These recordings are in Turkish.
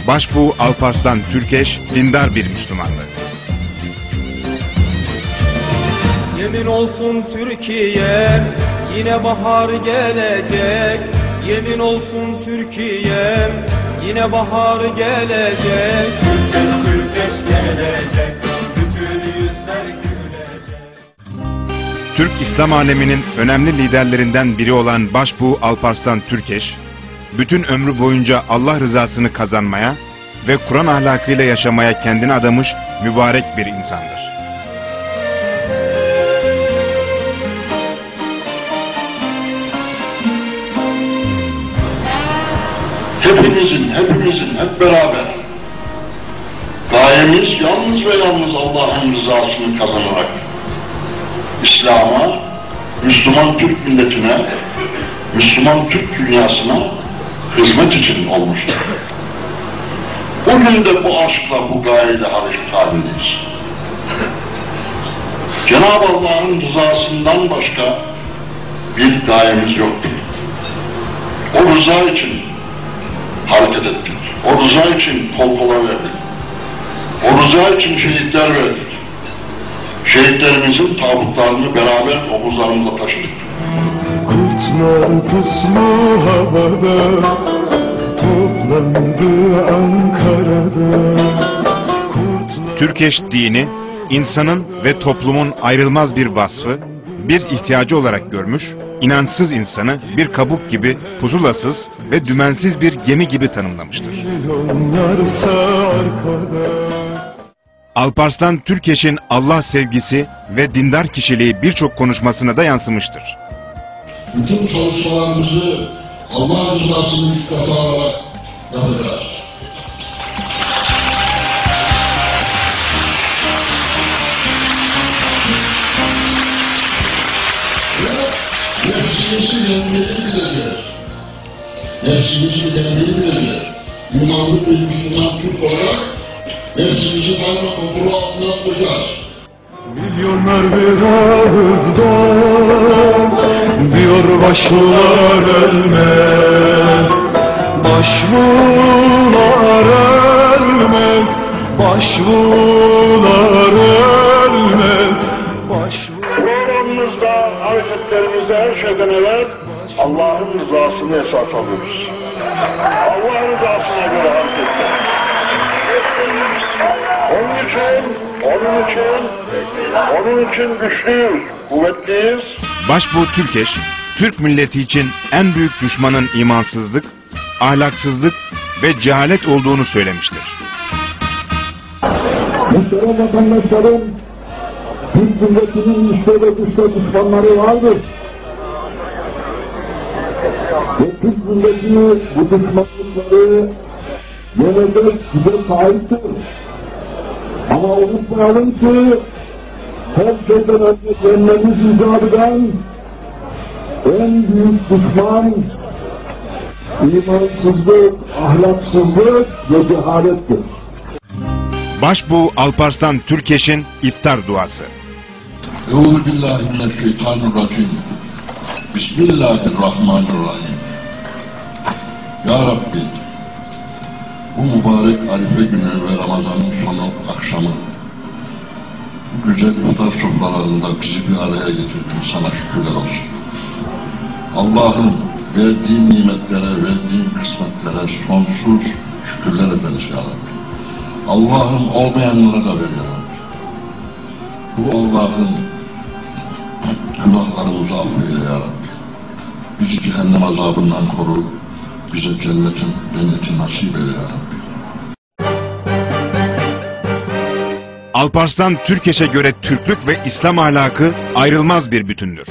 Başbuğ Alparslan Türkeş dindar bir Müslümandı. Yemin olsun Türkiye, yine bahar gelecek. Yemin olsun Türkiye, yine bahar gelecek. Türkeş Türkeş gelecek, bütün yüzler gülecek. Türk İslam aleminin önemli liderlerinden biri olan Başbuğ Alparslan Türkeş, bütün ömrü boyunca Allah rızasını kazanmaya ve Kur'an ahlakıyla yaşamaya kendini adamış mübarek bir insandır. Hepimizin hep beraber gayemiz yalnız ve yalnız Allah'ın rızasını kazanarak İslam'a, Müslüman Türk milletine, Müslüman Türk dünyasına hizmet için olmuştur. Bugün de bu aşkla, bu gayeyle hareket halindeyiz. Cenab-ı Allah'ın rızasından başka bir gayemiz yoktur. O rıza için hareket ettik. O rıza için kol kola verdik. O rıza için şehitler verdik. Şehitlerimizin tabutlarını beraber omuzlarımızla taşıdık. Kurtlar puslu havada toplandı Ankara'da. Türkeş dini, insanın ve toplumun ayrılmaz bir vasfı, bir ihtiyacı olarak görmüş, inançsız insanı bir kabuk gibi pusulasız ve dümensiz bir gemi gibi tanımlamıştır. Alparslan Türkeş'in Allah sevgisi ve dindar kişiliği birçok konuşmasına da yansımıştır. Bütün çalışmalarımızı Allah rızasını dikkate alarak yapacağız. Ve nefsimizi yenmeyi bileceğiz. Nefsimizi yenmeyi bileceğiz. İmanlı bir Müslüman Türk olarak nefsimizi daima kontrol altına tutacağız. Milyonlar bir ağızdan diyor başbuğlar ölmez. Başbuğlar ölmez. Başbuğlar ölmez. Programımızda, hareketlerimizde her şeyden evvel Allah'ın rızasını esas alıyoruz. Allah'ın rızasına göre hareket ediyoruz. Onun için güçlüyüz, kuvvetliyiz. Başbuğ Türkeş, Türk milleti için en büyük düşmanın imansızlık, ahlaksızlık ve cehalet olduğunu söylemiştir. Muhterem vatandaşlarım, Türk milletinin işte ve dışta düşmanları vardır. Ve Türk milletini bu düşmanlıkları yenecek bize sahiptir. Ama unutmayalım ki her şeyden önce yenmemiz icap eden en büyük düşman imansızlık, ahlaksızlık ve cehalettir. Başbuğ Alparslan Türkeş'in iftar duası. Euzubillahimineşşeytanirracim. Bismillahirrahmanirrahim. Ya Rabbi, bu mübarek Arife günü ve Ramazan'ın sonu akşamı bu güzel iftar sofralarında bizi bir araya getirdin, sana şükürler olsun. Allah'ın verdiğin nimetlere, verdiğin kısmetlere sonsuz şükürler ederiz ya Rabbi. Allah'ın olmayanlara da ver ya Rabbi. Bu Allah'ın günahlarımızı affeyle ya Rabbi. Bizi cehennem azabından koru, bize cenneti nasip eyle ya Rabbi. Alparslan Türkeş'e göre Türklük ve İslam ahlakı ayrılmaz bir bütündür.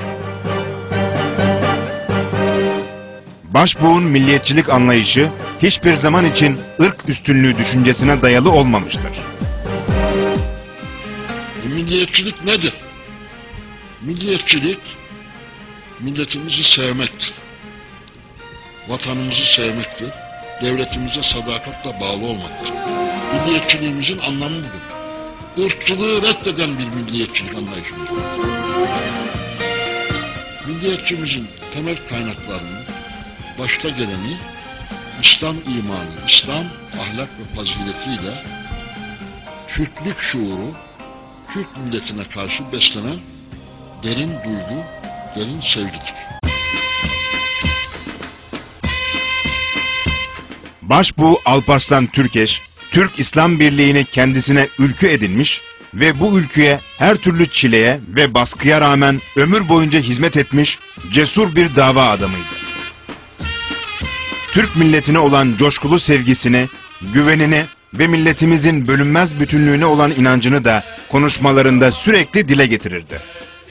Başbuğ'un milliyetçilik anlayışı hiçbir zaman için ırk üstünlüğü düşüncesine dayalı olmamıştır. Milliyetçilik nedir? Milliyetçilik, milletimizi sevmektir. Vatanımızı sevmektir. Devletimize sadakatle bağlı olmaktır. Milliyetçiliğimizin anlamı budur. Irkçılığı reddeden bir milliyetçilik anlayışımız var. Milliyetçimizin temel kaynaklarının başta geleni İslam imanı, İslam ahlak ve faziletiyle Türklük şuuru, Türk milletine karşı beslenen derin duygu, derin sevgidir. Başbuğ Alparslan Türkeş, Türk İslam Birliği'ni kendisine ülkü edinmiş ve bu ülküye her türlü çileye ve baskıya rağmen ömür boyunca hizmet etmiş cesur bir dava adamıydı. Türk milletine olan coşkulu sevgisini, güvenini ve milletimizin bölünmez bütünlüğüne olan inancını da konuşmalarında sürekli dile getirirdi.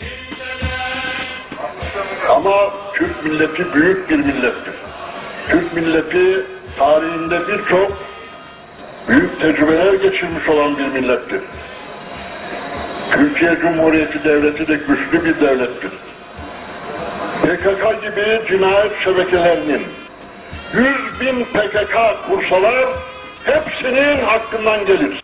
Ama Türk milleti büyük bir millettir. Türk milleti tarihinde birçok büyük tecrübeler geçirmiş olan bir millettir. Türkiye Cumhuriyeti Devleti de güçlü bir devlettir. PKK gibi cinayet şebekelerinin 100.000 PKK kursalar hepsinin hakkından gelir.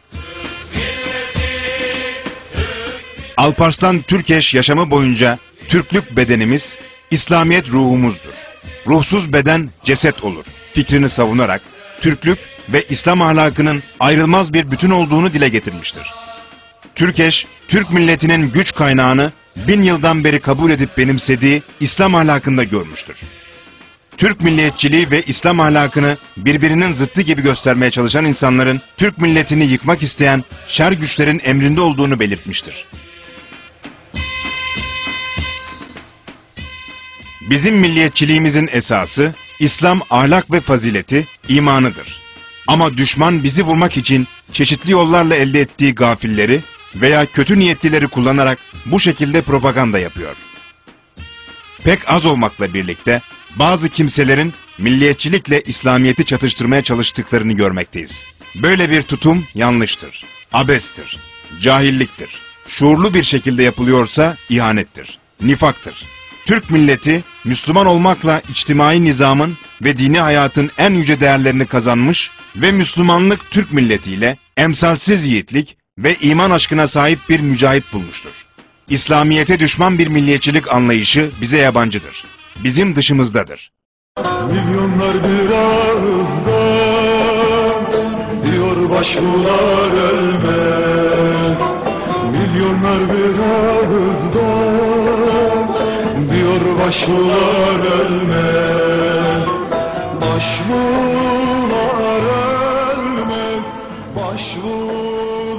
Alparslan Türkeş yaşamı boyunca Türklük bedenimiz, İslamiyet ruhumuzdur. Ruhsuz beden ceset olur fikrini savunarak Türklük ve İslam ahlakının ayrılmaz bir bütün olduğunu dile getirmiştir. Türkeş, Türk milletinin güç kaynağını 1000 yıldan beri kabul edip benimsediği İslam ahlakında görmüştür. Türk milliyetçiliği ve İslam ahlakını birbirinin zıttı gibi göstermeye çalışan insanların Türk milletini yıkmak isteyen şer güçlerin emrinde olduğunu belirtmiştir. Bizim milliyetçiliğimizin esası, İslam ahlak ve fazileti, imanıdır. Ama düşman bizi vurmak için çeşitli yollarla elde ettiği gafilleri veya kötü niyetlileri kullanarak bu şekilde propaganda yapıyor. Pek az olmakla birlikte bazı kimselerin milliyetçilikle İslamiyet'i çatıştırmaya çalıştıklarını görmekteyiz. Böyle bir tutum yanlıştır, abestir, cahilliktir. Şuurlu bir şekilde yapılıyorsa ihanettir, nifaktır. Türk milleti Müslüman olmakla içtimai nizamın ve dini hayatın en yüce değerlerini kazanmış ve Müslümanlık Türk milletiyle emsalsiz yiğitlik ve iman aşkına sahip bir mücahit bulmuştur. İslamiyete düşman bir milliyetçilik anlayışı bize yabancıdır. Bizim dışımızdadır. Milyonlar bir ağızdan diyor başbuğlar ölmez. Milyonlar bir ağızdan diyor başbuğlar ölmez. Başbuğlar ölmez, başbuğlar